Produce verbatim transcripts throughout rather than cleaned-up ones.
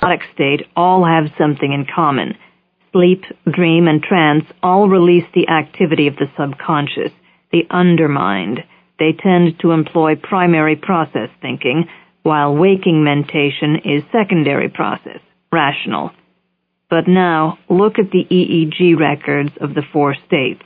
hypnotic state all have something in common. Sleep, dream, and trance all release the activity of the subconscious, the undermind. They tend to employ primary process thinking, while waking mentation is secondary process, rational. But now, look at the E E G records of the four states.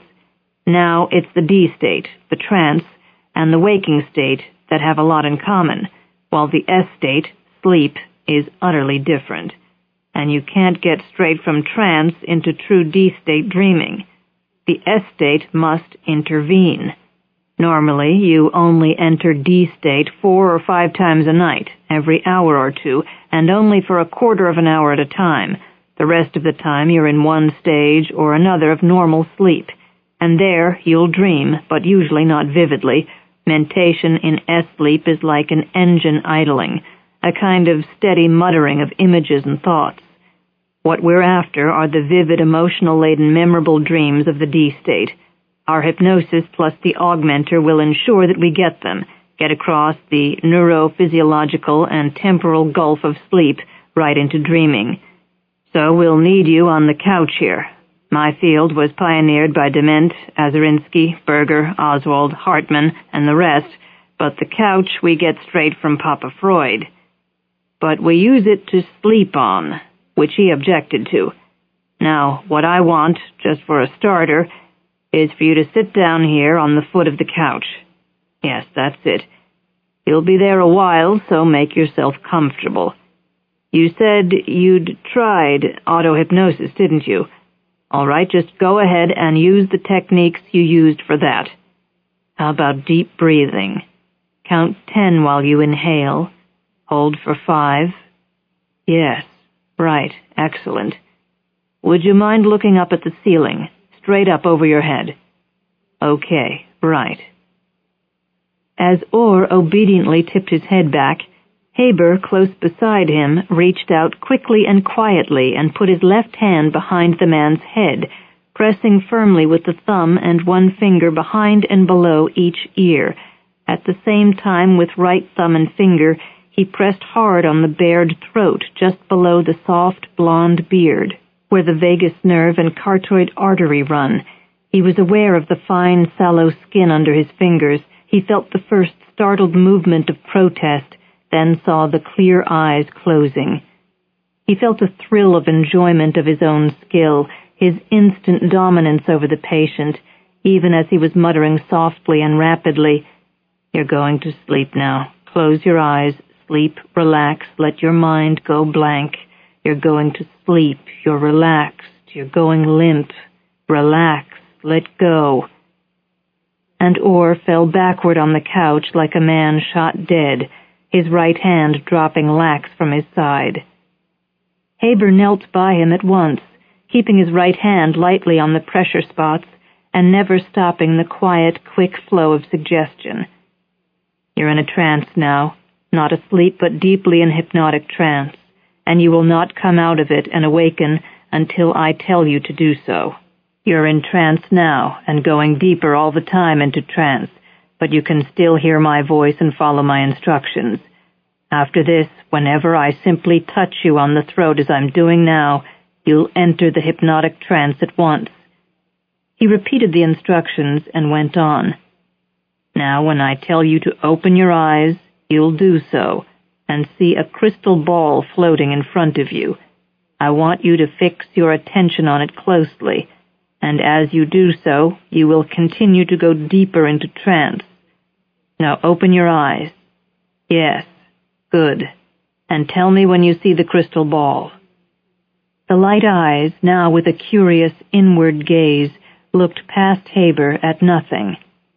Now it's the D state, the trance, and the waking state that have a lot in common, while the S state, sleep, is utterly different. And you can't get straight from trance into true D state dreaming. The S state must intervene. Normally, you only enter D state four or five times a night, every hour or two, and only for a quarter of an hour at a time. The rest of the time you're in one stage or another of normal sleep. And there you'll dream, but usually not vividly. Mentation in S-sleep is like an engine idling, a kind of steady muttering of images and thoughts. What we're after are the vivid, emotional-laden, memorable dreams of the D state. Our hypnosis plus the augmenter will ensure that we get them, get across the neurophysiological and temporal gulf of sleep right into dreaming. So we'll need you on the couch here. My field was pioneered by Dement, Azarinsky, Berger, Oswald, Hartman, and the rest, but the couch we get straight from Papa Freud. But we use it to sleep on, which he objected to. Now, what I want, just for a starter, is for you to sit down here on the foot of the couch. Yes, that's it. You'll be there a while, so make yourself comfortable. You said you'd tried auto-hypnosis, didn't you? All right, just go ahead and use the techniques you used for that. How about deep breathing? Count ten while you inhale. Hold for five. Yes, right, excellent. Would you mind looking up at the ceiling, straight up over your head? Okay, right. As Orr obediently tipped his head back, Haber, close beside him, reached out quickly and quietly and put his left hand behind the man's head, pressing firmly with the thumb and one finger behind and below each ear. At the same time, with right thumb and finger, he pressed hard on the bared throat just below the soft blonde beard, where the vagus nerve and carotid artery run. He was aware of the fine, sallow skin under his fingers. He felt the first startled movement of protest, then saw the clear eyes closing. He felt a thrill of enjoyment of his own skill, his instant dominance over the patient, even as he was muttering softly and rapidly, "You're going to sleep now. Close your eyes. Sleep, relax, let your mind go blank. You're going to sleep. You're relaxed. You're going limp. Relax. Let go." And Orr fell backward on the couch like a man shot dead, his right hand dropping lax from his side. Haber knelt by him at once, keeping his right hand lightly on the pressure spots and never stopping the quiet, quick flow of suggestion. "You're in a trance now, not asleep but deeply in hypnotic trance, and you will not come out of it and awaken until I tell you to do so. You're in trance now and going deeper all the time into trance, but you can still hear my voice and follow my instructions. After this, whenever I simply touch you on the throat as I'm doing now, you'll enter the hypnotic trance at once." He repeated the instructions and went on. "Now, when I tell you to open your eyes, you'll do so, and see a crystal ball floating in front of you. I want you to fix your attention on it closely, and as you do so, you will continue to go deeper into trance. Now open your eyes. Yes, good. And tell me when you see the crystal ball." The light eyes, now with a curious inward gaze, looked past Haber at nothing.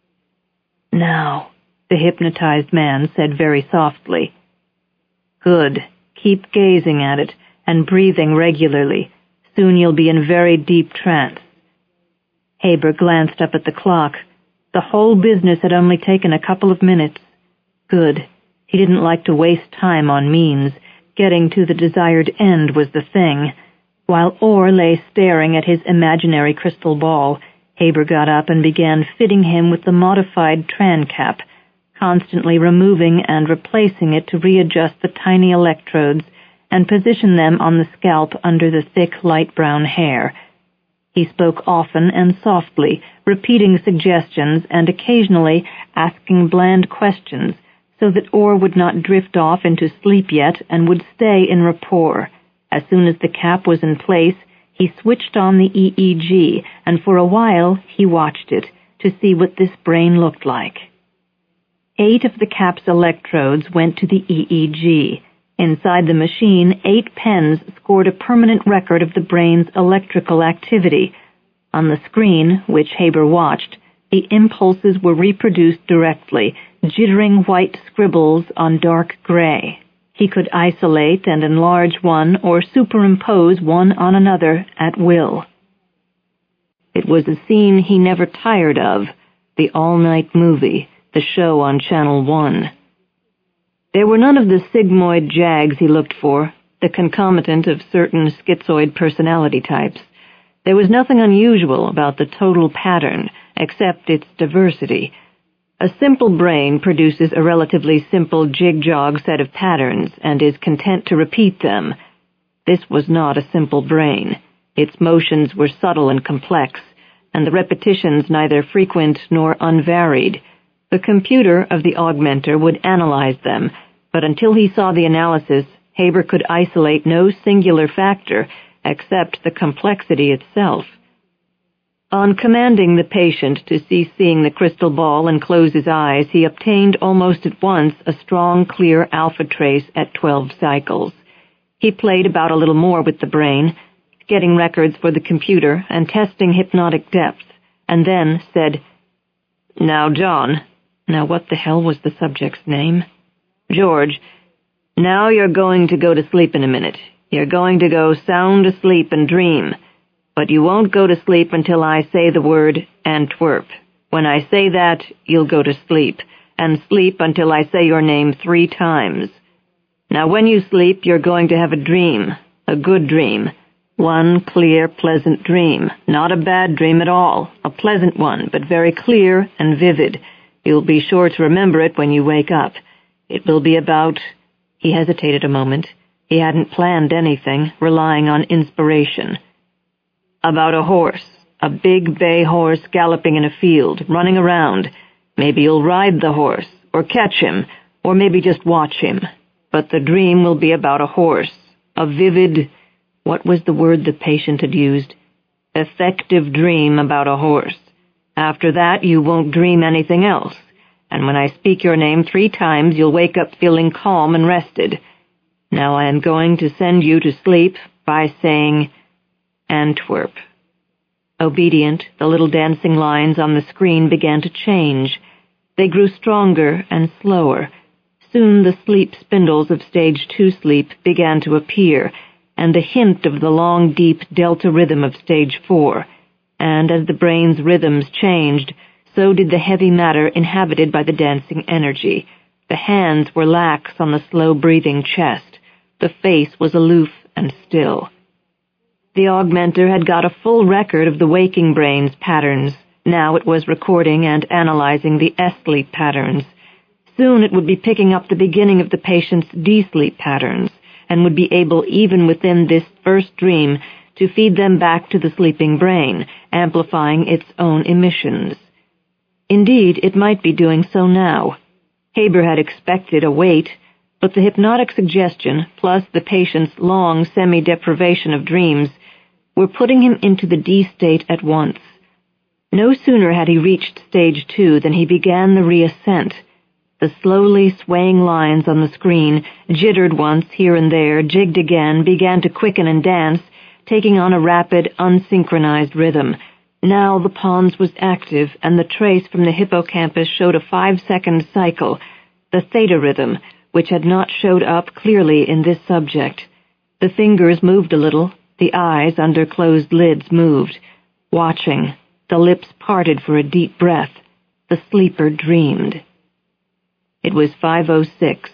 "Now," the hypnotized man said very softly. "Good. Keep gazing at it and breathing regularly. Soon you'll be in very deep trance." Haber glanced up at the clock. The whole business had only taken a couple of minutes. Good. He didn't like to waste time on means. Getting to the desired end was the thing. While Orr lay staring at his imaginary crystal ball, Haber got up and began fitting him with the modified Tran cap, constantly removing and replacing it to readjust the tiny electrodes and position them on the scalp under the thick light brown hair. He spoke often and softly, repeating suggestions and occasionally asking bland questions so that Orr would not drift off into sleep yet and would stay in rapport. As soon as the cap was in place, he switched on the E E G, and for a while he watched it to see what this brain looked like. Eight of the cap's electrodes went to the E E G. Inside the machine, eight pens scored a permanent record of the brain's electrical activity. On the screen, which Haber watched, the impulses were reproduced directly, jittering white scribbles on dark gray. He could isolate and enlarge one or superimpose one on another at will. It was a scene he never tired of, the all-night movie, the show on Channel One. There were none of the sigmoid jags he looked for, the concomitant of certain schizoid personality types. There was nothing unusual about the total pattern, except its diversity. A simple brain produces a relatively simple jig-jog set of patterns and is content to repeat them. This was not a simple brain. Its motions were subtle and complex, and the repetitions neither frequent nor unvaried. The computer of the augmenter would analyze them, but until he saw the analysis, Haber could isolate no singular factor except the complexity itself. On commanding the patient to cease seeing the crystal ball and close his eyes, he obtained almost at once a strong, clear alpha trace at twelve cycles. He played about a little more with the brain, getting records for the computer and testing hypnotic depth, and then said, "Now, John," now what the hell was the subject's name? "George, now you're going to go to sleep in a minute. You're going to go sound asleep and dream. But you won't go to sleep until I say the word Antwerp. When I say that, you'll go to sleep, and sleep until I say your name three times. Now when you sleep, you're going to have a dream, a good dream, one clear, pleasant dream, not a bad dream at all, a pleasant one, but very clear and vivid. You'll be sure to remember it when you wake up. It will be about—" He hesitated a moment. He hadn't planned anything, relying on inspiration. "About a horse, a big bay horse galloping in a field, running around. Maybe you'll ride the horse, or catch him, or maybe just watch him. But the dream will be about a horse, a vivid, what was the word the patient had used? Effective dream about a horse. After that, you won't dream anything else, and when I speak your name three times, you'll wake up feeling calm and rested. Now I am going to send you to sleep by saying Antwerp." Obedient, the little dancing lines on the screen began to change. They grew stronger and slower. Soon the sleep spindles of stage two sleep began to appear, and the hint of the long, deep delta rhythm of stage four. And as the brain's rhythms changed, so did the heavy matter inhabited by the dancing energy. The hands were lax on the slow-breathing chest. The face was aloof and still. The augmenter had got a full record of the waking brain's patterns. Now it was recording and analyzing the S-sleep patterns. Soon it would be picking up the beginning of the patient's D-sleep patterns, and would be able, even within this first dream, to feed them back to the sleeping brain, amplifying its own emissions. Indeed, it might be doing so now. Haber had expected a wait, but the hypnotic suggestion, plus the patient's long semi-deprivation of dreams, were putting him into the D state at once. No sooner had he reached stage two than he began the reascent. The slowly swaying lines on the screen, jittered once here and there, jigged again, began to quicken and dance, taking on a rapid, unsynchronized rhythm. Now the pons was active, and the trace from the hippocampus showed a five-second cycle, the theta rhythm, which had not showed up clearly in this subject. The fingers moved a little, the eyes under closed lids moved. Watching, the lips parted for a deep breath, the sleeper dreamed. It was five oh six.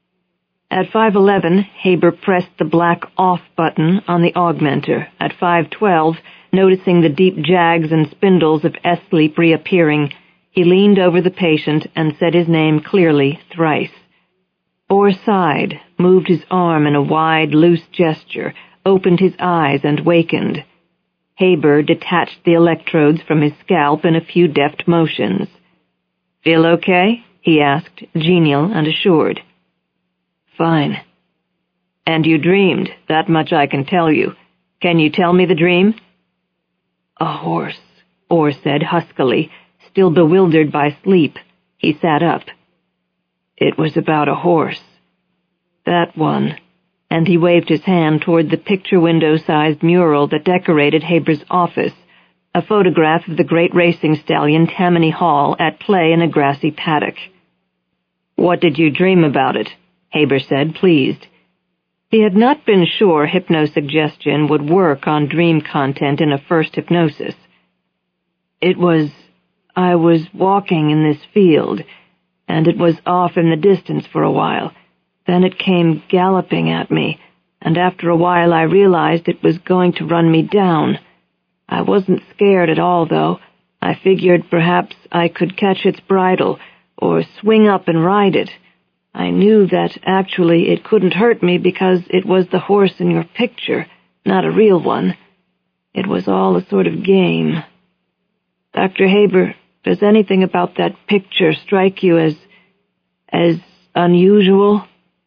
At five eleven, Haber pressed the black off button on the augmenter. At five twelve, noticing the deep jags and spindles of S-sleep reappearing, he leaned over the patient and said his name clearly thrice. Orr sighed, moved his arm in a wide, loose gesture, opened his eyes, and wakened. Haber detached the electrodes from his scalp in a few deft motions. "Feel okay?" he asked, genial and assured. "Fine." "And you dreamed, that much I can tell you. Can you tell me the dream?" "A horse," Orr said huskily, still bewildered by sleep. He sat up. "It was about a horse. That one," and he waved his hand toward the picture window-sized mural that decorated Haber's office, a photograph of the great racing stallion Tammany Hall at play in a grassy paddock. "What did you dream about it?" Haber said, pleased. He had not been sure hypnosuggestion would work on dream content in a first hypnosis. "It was... I was walking in this field, and it was off in the distance for a while. Then it came galloping at me, and after a while I realized it was going to run me down. I wasn't scared at all, though. I figured perhaps I could catch its bridle, or swing up and ride it. I knew that actually it couldn't hurt me because it was the horse in your picture, not a real one. It was all a sort of game. Doctor Haber, does anything about that picture strike you as... as unusual?"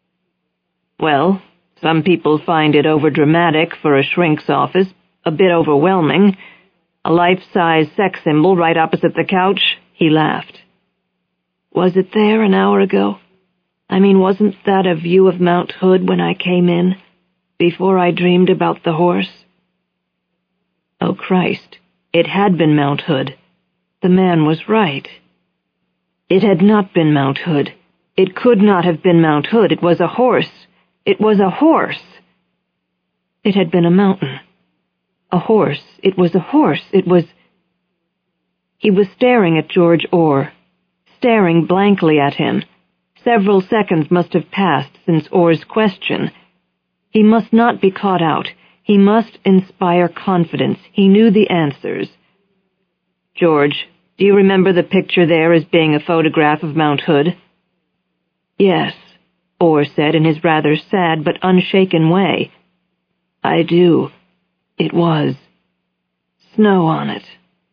"Well, some people find it overdramatic for a shrink's office, a bit overwhelming. A life-size sex symbol right opposite the couch," he laughed. "Was it there an hour ago? I mean, wasn't that a view of Mount Hood when I came in, before I dreamed about the horse?" Oh, Christ, it had been Mount Hood. The man was right. It had not been Mount Hood. It could not have been Mount Hood. It was a horse. It was a horse. It had been a mountain. A horse. It was a horse. It was... He was staring at George Orr, staring blankly at him. Several seconds must have passed since Orr's question. He must not be caught out. He must inspire confidence. He knew the answers. "George, do you remember the picture there as being a photograph of Mount Hood?" "Yes," Orr said in his rather sad but unshaken way. "I do. It was. Snow on it."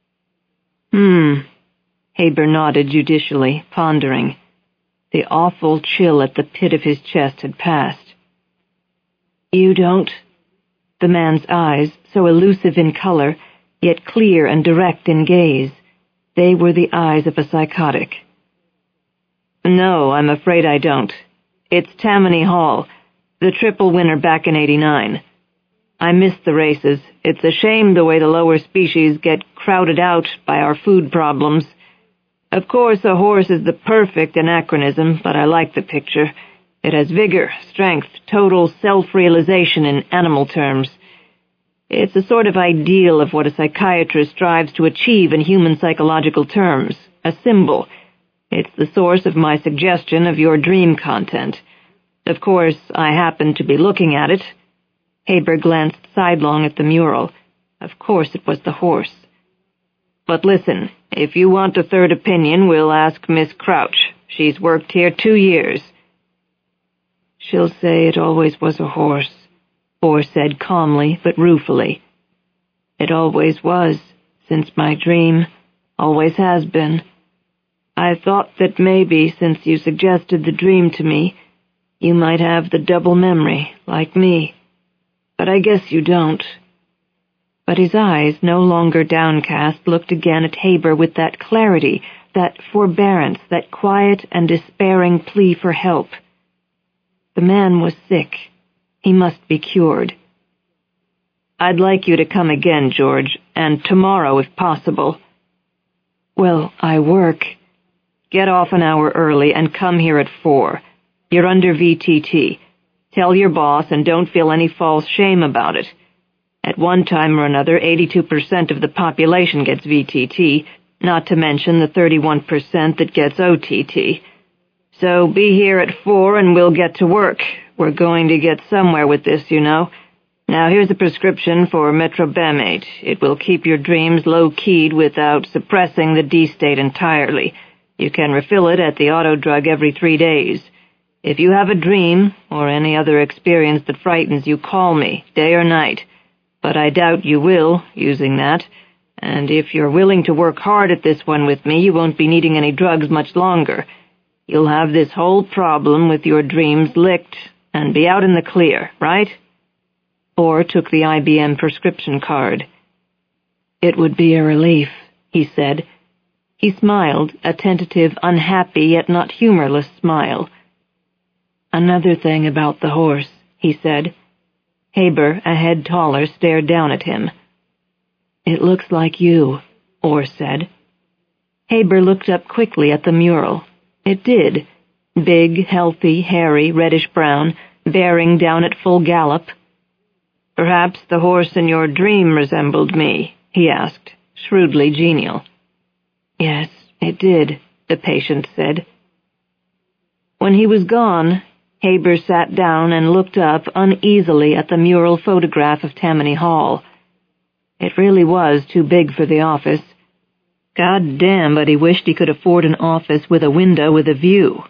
Hmm. Haber nodded judicially, pondering. The awful chill at the pit of his chest had passed. "You don't?" The man's eyes, so elusive in color, yet clear and direct in gaze. They were the eyes of a psychotic. "No, I'm afraid I don't. It's Tammany Hall, the triple winner back in eighty-nine. I missed the races. It's a shame the way the lower species get crowded out by our food problems. Of course, a horse is the perfect anachronism, but I like the picture. It has vigor, strength, total self-realization in animal terms. It's a sort of ideal of what a psychiatrist strives to achieve in human psychological terms, a symbol. It's the source of my suggestion of your dream content. Of course, I happen to be looking at it." Haber glanced sidelong at the mural. Of course it was the horse. "But listen, if you want a third opinion, we'll ask Miss Crouch. She's worked here two years. "She'll say it always was a horse," Orr said calmly but ruefully. "It always was, since my dream. Always has been. I thought that maybe, since you suggested the dream to me, you might have the double memory, like me. But I guess you don't." But his eyes, no longer downcast, looked again at Haber with that clarity, that forbearance, that quiet and despairing plea for help. The man was sick. He must be cured. "I'd like you to come again, George, and tomorrow if possible." "Well, I work." "Get off an hour early and come here at four. You're under V T T. Tell your boss and don't feel any false shame about it. At one time or another, eighty-two percent of the population gets V T T, not to mention the thirty-one percent that gets O T T. So be here at four and we'll get to work. We're going to get somewhere with this, you know. Now here's a prescription for metrobamate. It will keep your dreams low-keyed without suppressing the D-state entirely. You can refill it at the auto drug every three days. If you have a dream or any other experience that frightens you, call me, day or night. But I doubt you will, using that, and if you're willing to work hard at this one with me, you won't be needing any drugs much longer. You'll have this whole problem with your dreams licked and be out in the clear, right?" Orr took the I B M prescription card. "It would be a relief," he said. He smiled, a tentative, unhappy yet not humorless smile. "Another thing about the horse," he said. Haber, a head taller, stared down at him. "It looks like you," Orr said. Haber looked up quickly at the mural. It did. Big, healthy, hairy, reddish-brown, bearing down at full gallop. "Perhaps the horse in your dream resembled me?" he asked, shrewdly genial. "Yes, it did," the patient said. When he was gone, Haber sat down and looked up uneasily at the mural photograph of Tammany Hall. It really was too big for the office. God damn, but he wished he could afford an office with a window with a view.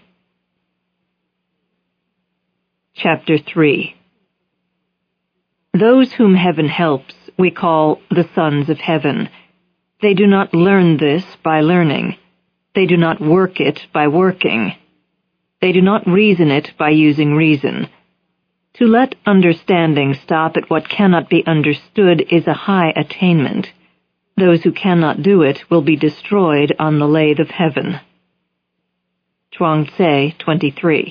Chapter three. Those whom heaven helps we call the sons of heaven. They do not learn this by learning. They do not work it by working. They do not reason it by using reason. To let understanding stop at what cannot be understood is a high attainment. Those who cannot do it will be destroyed on the lathe of heaven. Chuang Tse, twenty-three.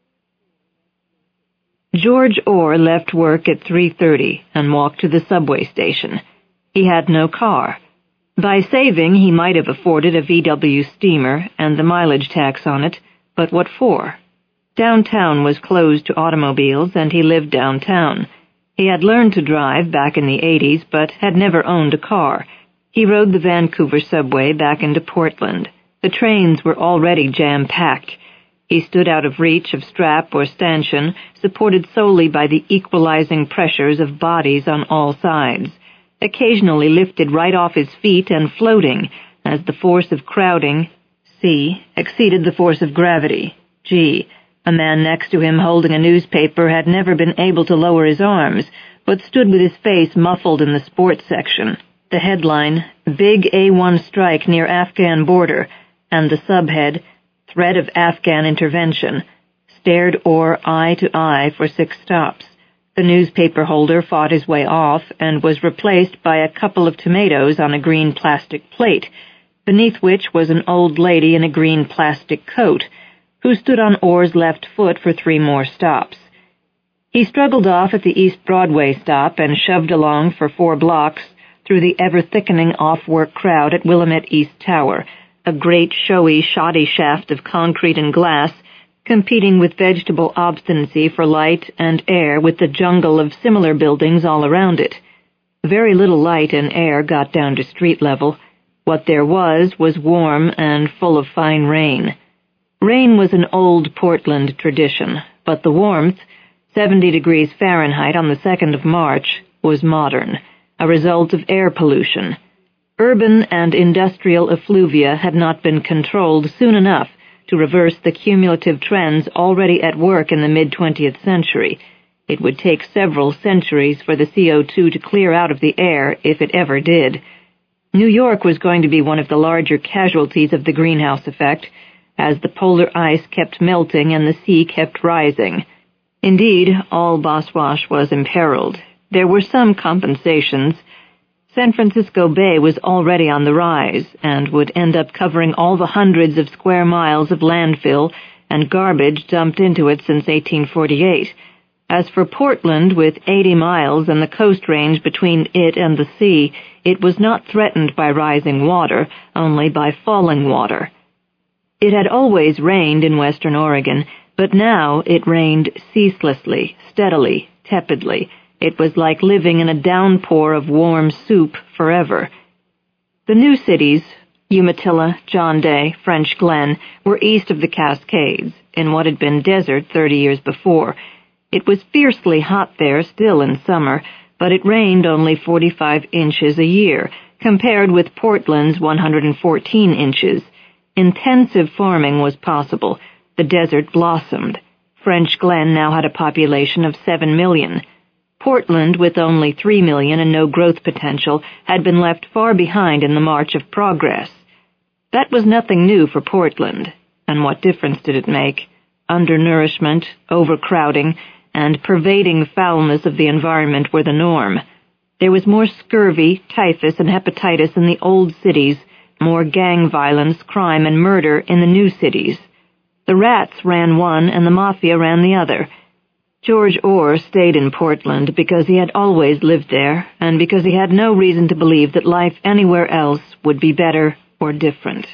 George Orr left work at three thirty and walked to the subway station. He had no car. By saving, he might have afforded a V W steamer and the mileage tax on it, but what for? Downtown was closed to automobiles, and he lived downtown. He had learned to drive back in the eighties, but had never owned a car. He rode the Vancouver subway back into Portland. The trains were already jam-packed. He stood out of reach of strap or stanchion, supported solely by the equalizing pressures of bodies on all sides, occasionally lifted right off his feet and floating, as the force of crowding, C, exceeded the force of gravity, G. A man next to him holding a newspaper had never been able to lower his arms, but stood with his face muffled in the sports section. The headline, "Big A one Strike Near Afghan Border," and the subhead, "Threat of Afghan Intervention," stared Orr eye to eye for six stops. The newspaper holder fought his way off and was replaced by a couple of tomatoes on a green plastic plate, beneath which was an old lady in a green plastic coat, who stood on Orr's left foot for three more stops. He struggled off at the East Broadway stop and shoved along for four blocks through the ever-thickening off-work crowd at Willamette East Tower, a great, showy, shoddy shaft of concrete and glass, competing with vegetable obstinacy for light and air with the jungle of similar buildings all around it. Very little light and air got down to street level. What there was was warm and full of fine rain. Rain was an old Portland tradition, but the warmth, seventy degrees Fahrenheit on the second of March, was modern, a result of air pollution. Urban and industrial effluvia had not been controlled soon enough to reverse the cumulative trends already at work in the mid-twentieth century. It would take several centuries for the C O two to clear out of the air, if it ever did. New York was going to be one of the larger casualties of the greenhouse effect, as the polar ice kept melting and the sea kept rising. Indeed, all Boswash was imperiled. There were some compensations. San Francisco Bay was already on the rise and would end up covering all the hundreds of square miles of landfill and garbage dumped into it since eighteen forty-eight. As for Portland, with eighty miles and the coast range between it and the sea, it was not threatened by rising water, only by falling water. It had always rained in western Oregon, but now it rained ceaselessly, steadily, tepidly. It was like living in a downpour of warm soup forever. The new cities, Umatilla, John Day, French Glen, were east of the Cascades, in what had been desert thirty years before. It was fiercely hot there still in summer, but it rained only forty-five inches a year, compared with Portland's one hundred fourteen inches. Intensive farming was possible. The desert blossomed. French Glen now had a population of seven million. Portland, with only three million and no growth potential, had been left far behind in the march of progress. That was nothing new for Portland, and what difference did it make? Undernourishment, overcrowding, and pervading foulness of the environment were the norm. There was more scurvy, typhus, and hepatitis in the old cities, more gang violence, crime, and murder in the new cities. The rats ran one and the mafia ran the other. George Orr stayed in Portland because he had always lived there, and because he had no reason to believe that life anywhere else would be better or different.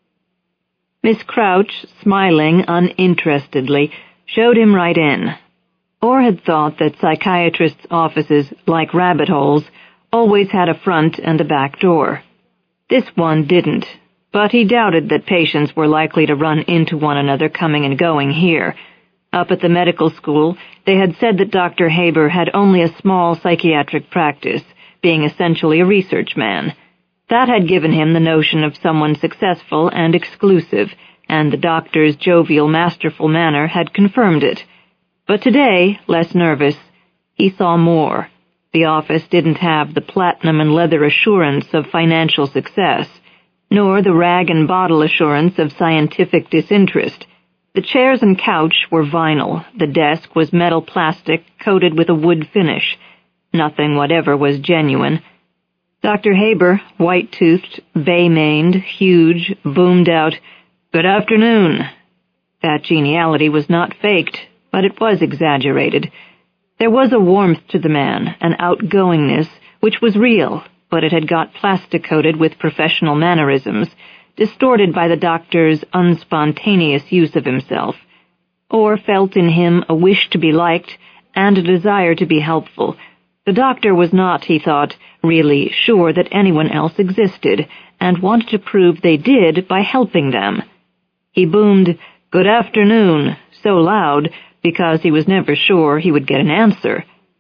Miss Crouch, smiling uninterestedly, showed him right in. Orr had thought that psychiatrists' offices, like rabbit holes, always had a front and a back door. This one didn't, but he doubted that patients were likely to run into one another coming and going here. Up at the medical school, they had said that Doctor Haber had only a small psychiatric practice, being essentially a research man. That had given him the notion of someone successful and exclusive, and the doctor's jovial, masterful manner had confirmed it. But today, less nervous, he saw more. The office didn't have the platinum and leather assurance of financial success, nor the rag and bottle assurance of scientific disinterest. The chairs and couch were vinyl. The desk was metal plastic coated with a wood finish. Nothing whatever was genuine. Doctor Haber, white-toothed, bay-maned, huge, boomed out, "Good afternoon." That geniality was not faked, but it was exaggerated. There was a warmth to the man, an outgoingness, which was real, but it had got plastic-coated with professional mannerisms, distorted by the doctor's unspontaneous use of himself. Orr felt in him a wish to be liked and a desire to be helpful. The doctor was not, he thought, really sure that anyone else existed, and wanted to prove they did by helping them. He boomed, "Good afternoon," so loud because he was never sure he would get an answer.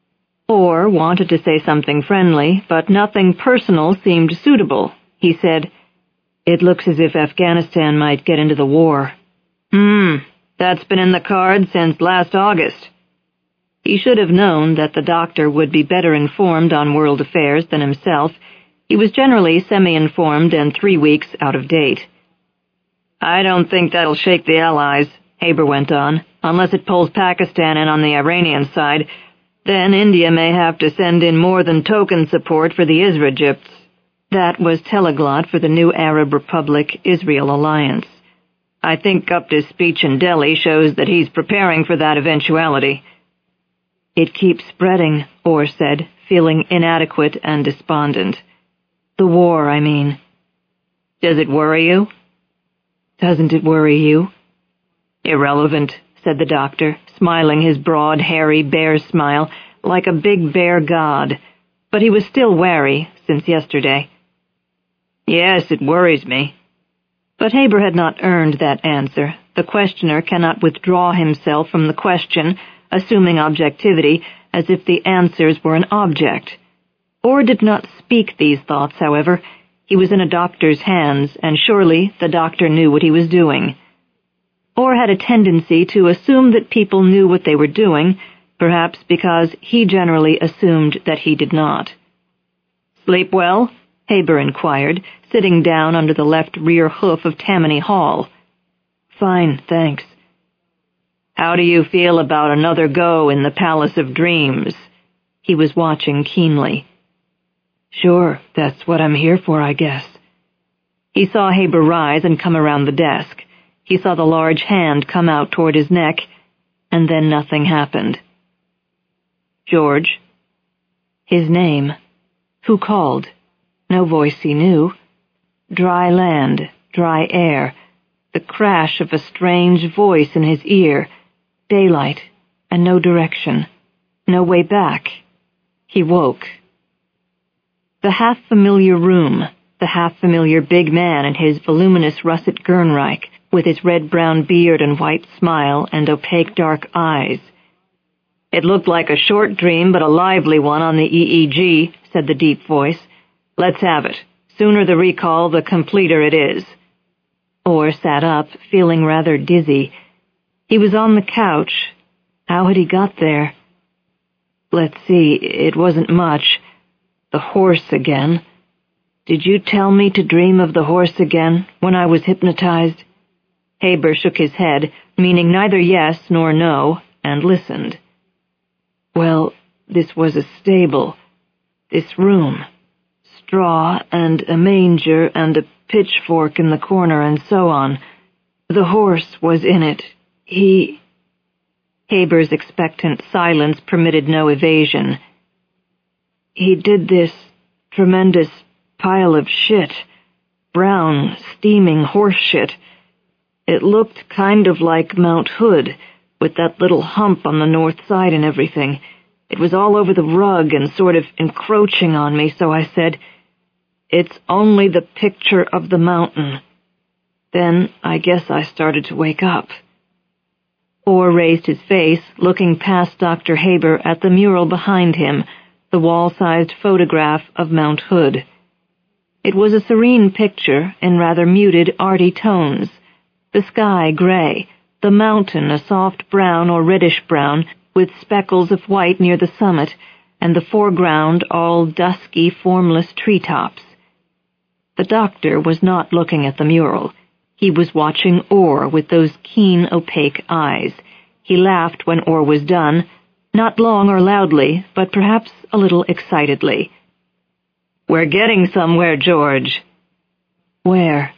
Orr wanted to say something friendly, but nothing personal seemed suitable. He said, "It looks as if Afghanistan might get into the war." Hmm, that's been in the cards since last August. He should have known that the doctor would be better informed on world affairs than himself. He was generally semi-informed and three weeks out of date. "I don't think that'll shake the Allies," Haber went on, "unless it pulls Pakistan in on the Iranian side. Then India may have to send in more than token support for the Isra'Egypts." That was teleglot for the new Arab Republic-Israel alliance. "I think Gupta's speech in Delhi shows that he's preparing for that eventuality." "It keeps spreading," Orr said, feeling inadequate and despondent. "The war, I mean." "Does it worry you?" "Doesn't it worry you?" "Irrelevant," said the doctor, smiling his broad, hairy bear smile like a big bear god. But he was still wary since yesterday. "Yes, it worries me." But Haber had not earned that answer. The questioner cannot withdraw himself from the question, assuming objectivity, as if the answers were an object. Orr did not speak these thoughts, however. He was in a doctor's hands, and surely the doctor knew what he was doing. Orr had a tendency to assume that people knew what they were doing, perhaps because he generally assumed that he did not. "Sleep well?" Haber inquired, sitting down under the left rear hoof of Tammany Hall. "Fine, thanks." "How do you feel about another go in the Palace of Dreams?" He was watching keenly. "Sure, that's what I'm here for, I guess." He saw Haber rise and come around the desk. He saw the large hand come out toward his neck, and then nothing happened. "George?" His name. Who called? No voice he knew. Dry land, dry air, the crash of a strange voice in his ear, daylight, and no direction, no way back. He woke. The half-familiar room, the half-familiar big man in his voluminous russet Gernreich, with his red-brown beard and white smile and opaque dark eyes. "It looked like a short dream, but a lively one on the E E G, said the deep voice. "Let's have it. Sooner the recall, the completer it is." Orr sat up, feeling rather dizzy. He was on the couch, How had he got there? Let's see, it wasn't much. The horse again. Did you tell me to dream of the horse again when I was hypnotized? Haber shook his head, meaning neither yes nor no, and listened. Well, this was a stable. This room. Straw and a manger and a pitchfork in the corner and so on. The horse was in it. He... Haber's expectant silence permitted no evasion. He did this tremendous pile of shit. Brown, steaming horse shit. It looked kind of like Mount Hood, with that little hump on the north side and everything. It was all over the rug and sort of encroaching on me, so I said, "It's only the picture of the mountain." Then I guess I started to wake up. Orr raised his face, looking past Doctor Haber at the mural behind him, the wall-sized photograph of Mount Hood. It was a serene picture in rather muted, arty tones. The sky gray, the mountain a soft brown or reddish-brown, with speckles of white near the summit, and the foreground all dusky, formless treetops. The doctor was not looking at the mural. He was watching Orr with those keen, opaque eyes. He laughed when Orr was done, not long or loudly, but perhaps a little excitedly. "We're getting somewhere, George." "Where?"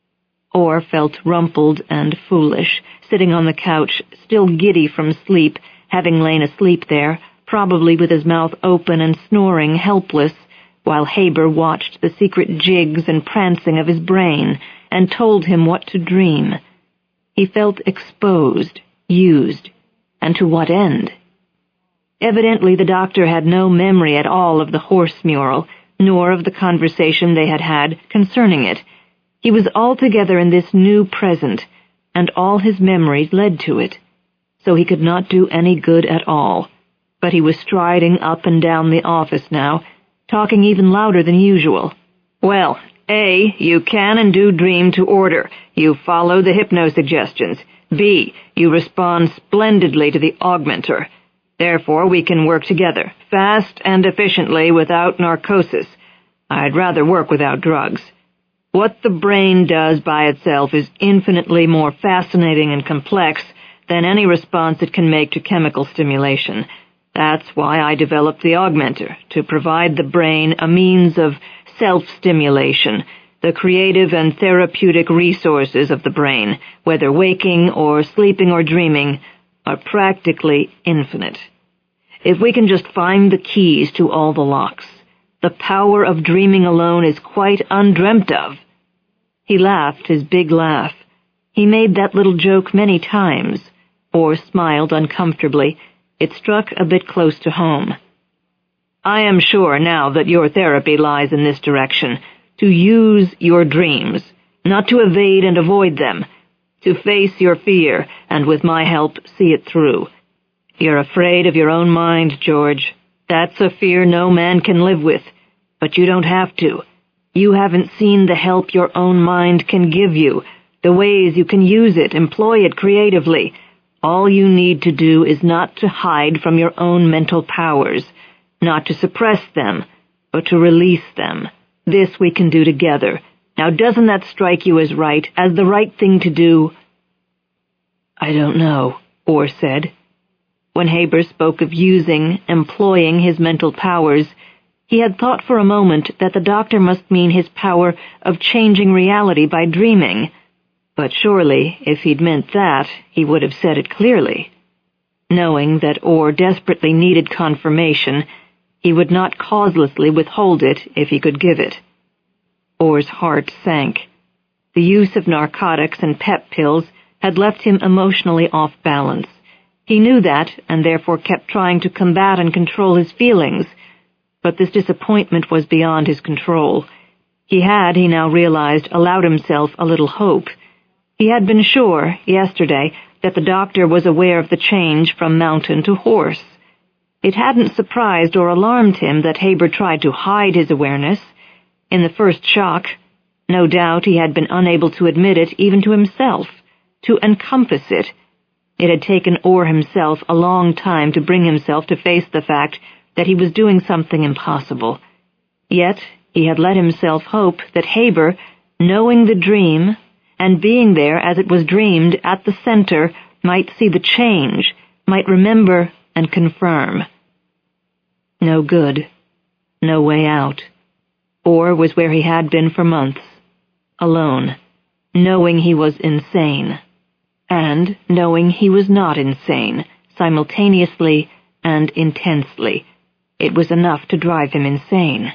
Orr felt rumpled and foolish, sitting on the couch, still giddy from sleep, having lain asleep there, probably with his mouth open and snoring helpless, while Haber watched the secret jigs and prancing of his brain, and told him what to dream. He felt exposed, used, and to what end? Evidently the doctor had no memory at all of the horse mural, nor of the conversation they had had concerning it. He was altogether in this new present, and all his memories led to it, so he could not do any good at all. But he was striding up and down the office now, talking even louder than usual. "Well, A, you can and do dream to order. You follow the hypnosuggestions. B, you respond splendidly to the augmenter. Therefore, we can work together, fast and efficiently without narcosis. I'd rather work without drugs. What the brain does by itself is infinitely more fascinating and complex than any response it can make to chemical stimulation. That's why I developed the augmenter, to provide the brain a means of self-stimulation. The creative and therapeutic resources of the brain, whether waking or sleeping or dreaming, are practically infinite. If we can just find the keys to all the locks, the power of dreaming alone is quite undreamt of." He laughed his big laugh. He made that little joke many times, or smiled uncomfortably. It struck a bit close to home. "I am sure now that your therapy lies in this direction, to use your dreams, not to evade and avoid them, to face your fear, and with my help see it through. You're afraid of your own mind, George. That's a fear no man can live with, but you don't have to. You haven't seen the help your own mind can give you, the ways you can use it, employ it creatively. All you need to do is not to hide from your own mental powers, not to suppress them, but to release them. This we can do together. Now doesn't that strike you as right, as the right thing to do?" "I don't know," Orr said. When Haber spoke of using, employing his mental powers, he had thought for a moment that the doctor must mean his power of changing reality by dreaming. But surely, if he'd meant that, he would have said it clearly. Knowing that Orr desperately needed confirmation, he would not causelessly withhold it if he could give it. Orr's heart sank. The use of narcotics and pep pills had left him emotionally off balance. He knew that, and therefore kept trying to combat and control his feelings. But this disappointment was beyond his control. He had, he now realized, allowed himself a little hope. He had been sure, yesterday, that the doctor was aware of the change from mountain to horse. It hadn't surprised or alarmed him that Haber tried to hide his awareness. In the first shock, no doubt he had been unable to admit it even to himself, to encompass it. It had taken Orr himself a long time to bring himself to face the fact that he was doing something impossible. Yet he had let himself hope that Haber, knowing the dream, and being there as it was dreamed at the center, might see the change, might remember and confirm. No good. No way out. Orr was where he had been for months, alone, knowing he was insane, and knowing he was not insane, simultaneously and intensely. It was enough to drive him insane.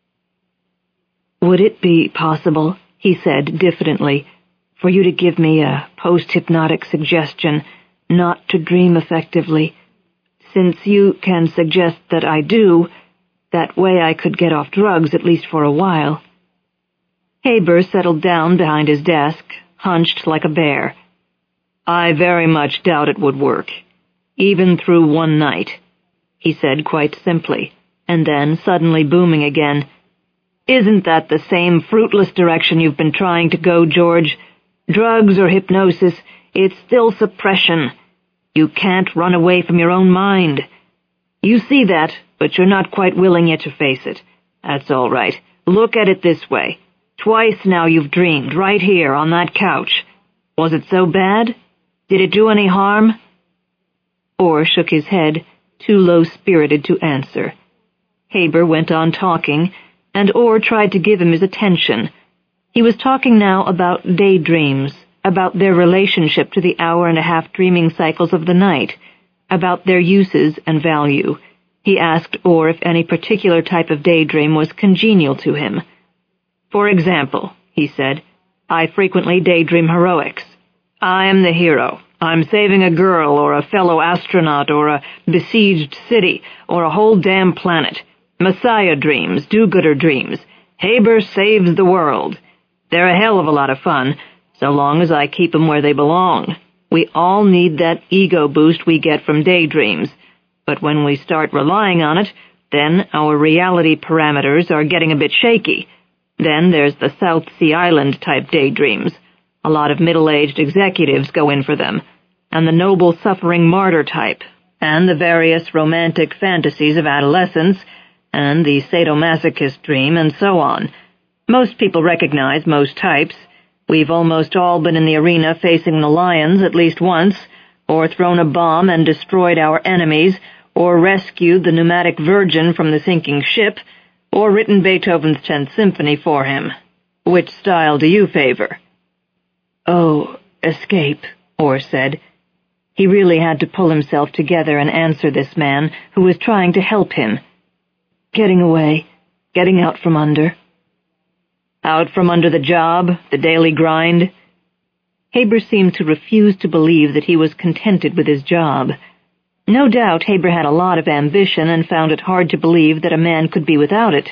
"Would it be possible," he said diffidently, "for you to give me a post-hypnotic suggestion not to dream effectively? Since you can suggest that I do, that way I could get off drugs at least for a while." Haber settled down behind his desk, hunched like a bear. "I very much doubt it would work, even through one night," he said quite simply, and then, suddenly booming again, "Isn't that the same fruitless direction you've been trying to go, George? Drugs or hypnosis, it's still suppression. You can't run away from your own mind. You see that, but you're not quite willing yet to face it. That's all right. Look at it this way. Twice now you've dreamed, right here on that couch. Was it so bad? Did it do any harm?" Orr shook his head, too low-spirited to answer. Haber went on talking, and Orr tried to give him his attention. He was talking now about daydreams, about their relationship to the hour-and-a-half dreaming cycles of the night, about their uses and value. He asked Orr if any particular type of daydream was congenial to him. "For example," he said, "I frequently daydream heroics. I am the hero. I'm saving a girl or a fellow astronaut or a besieged city or a whole damn planet. Messiah dreams, do-gooder dreams. Haber saves the world. They're a hell of a lot of fun, so long as I keep 'em where they belong. We all need that ego boost we get from daydreams, but when we start relying on it, then our reality parameters are getting a bit shaky. Then there's the South Sea Island-type daydreams. A lot of middle-aged executives go in for them, and the noble suffering martyr type, and the various romantic fantasies of adolescence, and the sadomasochist dream, and so on. Most people recognize most types. We've almost all been in the arena facing the lions at least once, or thrown a bomb and destroyed our enemies, or rescued the pneumatic virgin from the sinking ship, or written Beethoven's Tenth Symphony for him. Which style do you favor?" "Oh, escape," Orr said. He really had to pull himself together and answer this man who was trying to help him. "Getting away, getting out from under." "Out from under the job, the daily grind?" Haber seemed to refuse to believe that he was contented with his job. No doubt Haber had a lot of ambition and found it hard to believe that a man could be without it.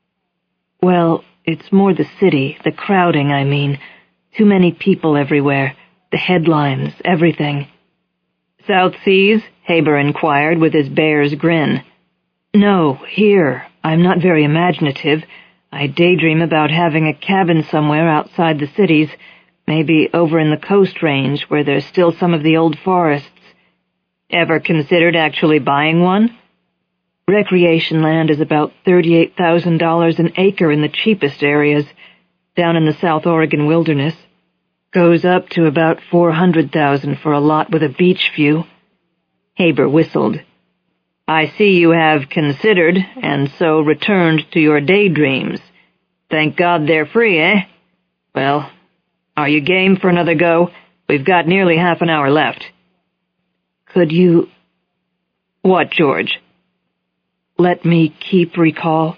"Well, it's more the city, the crowding, I mean. Too many people everywhere, the headlines, everything." "South Seas?" Haber inquired with his bear's grin. "No, here. I'm not very imaginative. I daydream about having a cabin somewhere outside the cities, maybe over in the Coast Range where there's still some of the old forests." "Ever considered actually buying one?" "Recreation land is about thirty-eight thousand dollars an acre in the cheapest areas, down in the South Oregon wilderness. Goes up to about four hundred thousand dollars for a lot with a beach view." Haber whistled. "I see you have considered, and so returned to your daydreams. Thank God they're free, eh? Well, are you game for another go? We've got nearly half an hour left." "Could you—" "What, George?" "Let me keep recall?"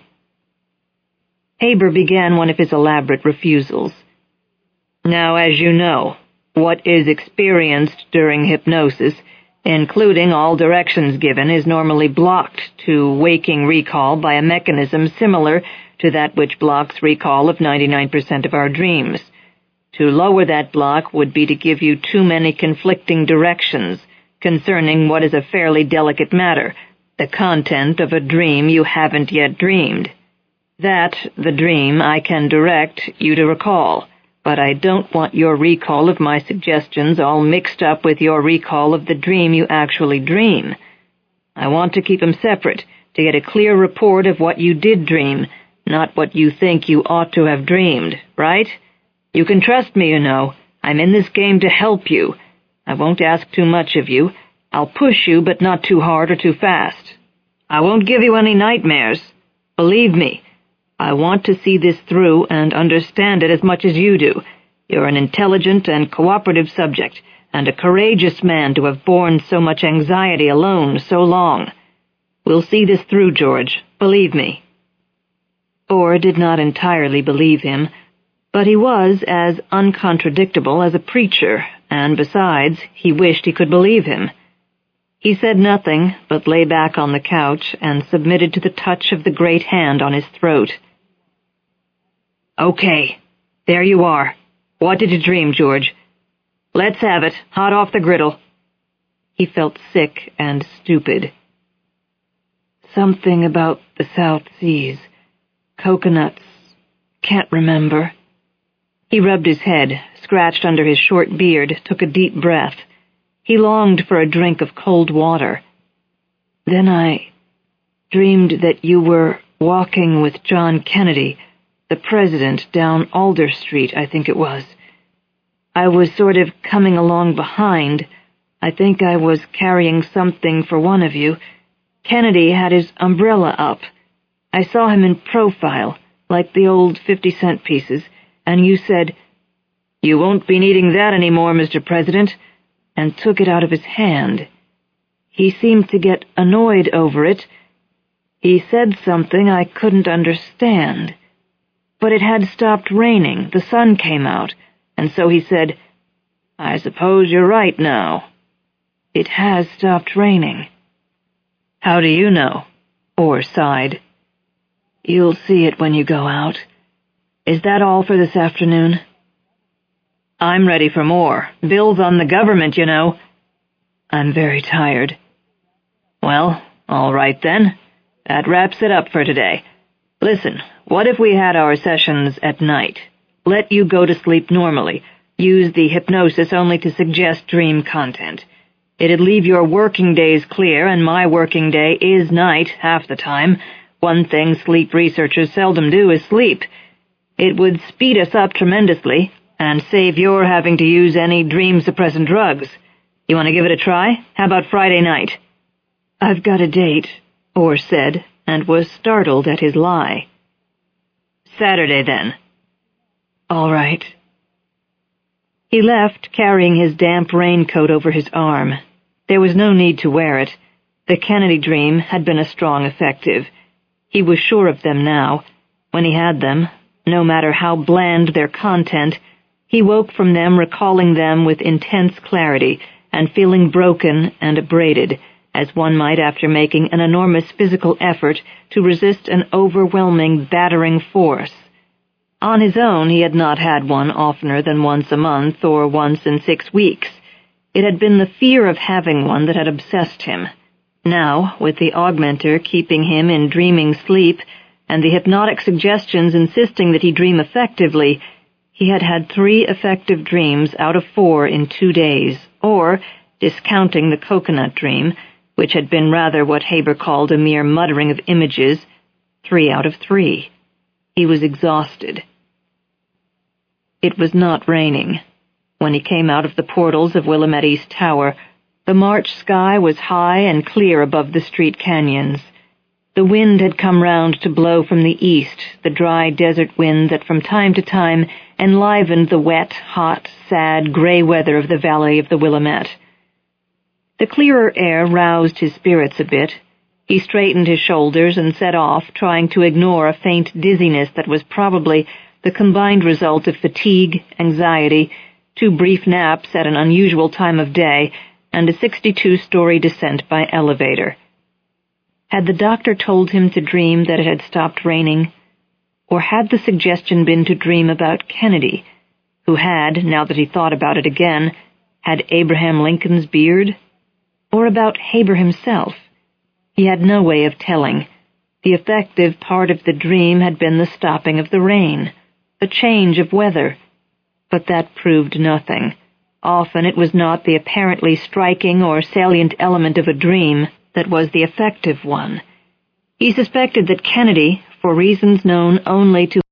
Haber began one of his elaborate refusals. "Now, as you know, what is experienced during hypnosis, including all directions given, is normally blocked to waking recall by a mechanism similar to that which blocks recall of ninety-nine percent of our dreams. To lower that block would be to give you too many conflicting directions concerning what is a fairly delicate matter, the content of a dream you haven't yet dreamed. That, the dream, I can direct you to recall. but I don't want your recall of my suggestions all mixed up with your recall of the dream you actually dream. I want to keep them separate, to get a clear report of what you did dream, not what you think you ought to have dreamed, right? You can trust me, you know. I'm in this game to help you. I won't ask too much of you. I'll push you, but not too hard or too fast. I won't give you any nightmares. Believe me, I want to see this through and understand it as much as you do. You're an intelligent and cooperative subject, and a courageous man to have borne so much anxiety alone so long. We'll see this through, George. Believe me. Orr did not entirely believe him, but he was as uncontradictable as a preacher, and besides, he wished he could believe him. He said nothing, but lay back on the couch and submitted to the touch of the great hand on his throat. Okay, there you are. What did you dream, George? Let's have it, hot off the griddle. He felt sick and stupid. Something about the South Seas. Coconuts. Can't remember. He rubbed his head, scratched under his short beard, took a deep breath. He longed for a drink of cold water. Then I dreamed that you were walking with John Kennedy, the president, down Alder Street, I think it was. I was sort of coming along behind. I think I was carrying something for one of you. Kennedy had his umbrella up. I saw him in profile, like the old fifty-cent pieces, and you said, "You won't be needing that anymore, Mister President," and took it out of his hand. He seemed to get annoyed over it. He said something I couldn't understand. But it had stopped raining, the sun came out, and so he said, "I suppose you're right now." It has stopped raining. How do you know? Orr sighed. You'll see it when you go out. Is that all for this afternoon? I'm ready for more. Bill's on the government, you know. I'm very tired. Well, all right then. That wraps it up for today. Listen, what if we had our sessions at night? Let you go to sleep normally. Use the hypnosis only to suggest dream content. It'd leave your working days clear, and my working day is night half the time. One thing sleep researchers seldom do is sleep. It would speed us up tremendously, and save your having to use any dream-suppressant drugs. You want to give it a try? How about Friday night? I've got a date, Orr said, and was startled at his lie. Saturday, then. All right. He left, carrying his damp raincoat over his arm. There was no need to wear it. The Kennedy dream had been a strong effective. He was sure of them now. When he had them, no matter how bland their content, he woke from them recalling them with intense clarity and feeling broken and abraded, as one might after making an enormous physical effort to resist an overwhelming, battering force. On his own, he had not had one oftener than once a month or once in six weeks. It had been the fear of having one that had obsessed him. Now, with the augmenter keeping him in dreaming sleep, and the hypnotic suggestions insisting that he dream effectively, he had had three effective dreams out of four in two days, or, discounting the coconut dream, which had been rather what Haber called a mere muttering of images, three out of three. He was exhausted. It was not raining. When he came out of the portals of Willamette East Tower, the March sky was high and clear above the street canyons. The wind had come round to blow from the east, the dry desert wind that from time to time enlivened the wet, hot, sad, gray weather of the valley of the Willamette. The clearer air roused his spirits a bit. He straightened his shoulders and set off, trying to ignore a faint dizziness that was probably the combined result of fatigue, anxiety, two brief naps at an unusual time of day, and a sixty-two-story descent by elevator. Had the doctor told him to dream that it had stopped raining? Or had the suggestion been to dream about Kennedy, who had, now that he thought about it again, had Abraham Lincoln's beard? Or about Haber himself? He had no way of telling. The effective part of the dream had been the stopping of the rain, the change of weather. but that proved nothing. Often it was not the apparently striking or salient element of a dream that was the effective one. He suspected that Kennedy, for reasons known only to